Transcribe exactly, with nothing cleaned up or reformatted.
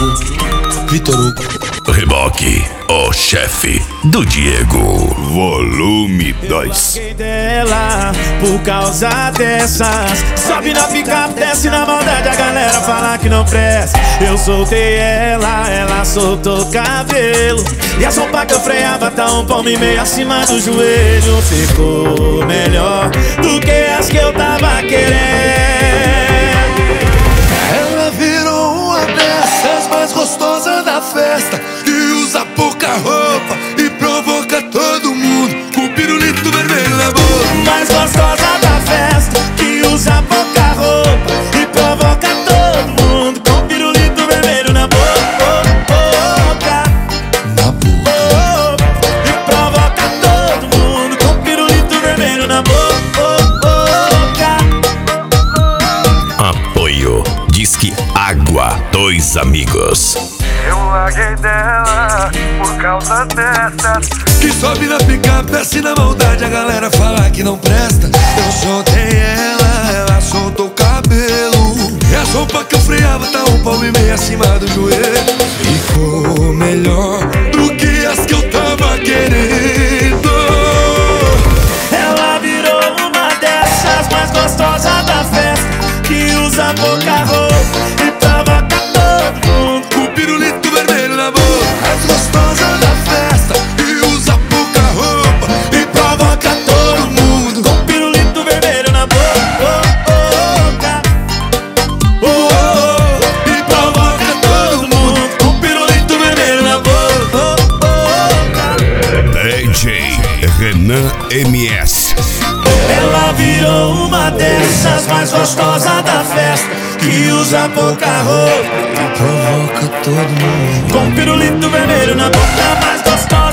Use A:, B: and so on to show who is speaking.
A: Hugo, Vitor Hugo.
B: Reboque, o chefe do Diego. Volume dois.
C: Dela, por causa dessas, sobe na picape, desce na maldade, a galera fala que não presta. Eu soltei ela, ela soltou o cabelo, e a sopa que eu freava tá um palmo e meio acima do joelho. Ficou melhor do que as que eu tava querendo.
A: Ela virou uma dessas mais gostosas da festa, que usa pouca roupa e provoca todo mundo com pirulito vermelho na boca.
C: Mais gostosa da festa, que usa pouca roupa e provoca todo mundo com pirulito vermelho na boca.
A: Na boca.
C: E provoca todo mundo com pirulito vermelho na boca.
B: Apoio Disque Água, dois amigos.
D: Eu larguei dela por causa dessas,
A: Que sobe na picape, desce na maldade, a galera fala que não presta. Eu soltei ela, ela soltou o cabelo, e a sopa que eu freava tá um palmo e meio acima do joelho. Ficou melhor do que as que eu tava querendo.
C: Ela virou uma dessas mais gostosas da festa, que usa pouca roupa e provoca todo mundo
A: Com pirulito vermelho na boca. Mais gostosa da festa, que usa pouca roupa e provoca todo mundo
C: com pirulito vermelho na boca. Oh, oh,
A: e provoca todo mundo
C: com pirulito vermelho na boca.
B: D J Renan M S.
C: Ela virou uma dessas mais gostosas da festa, que usa pouca roupa
A: provoca todo mundo.
C: com pirulito vermelho na boca. Mais gostosa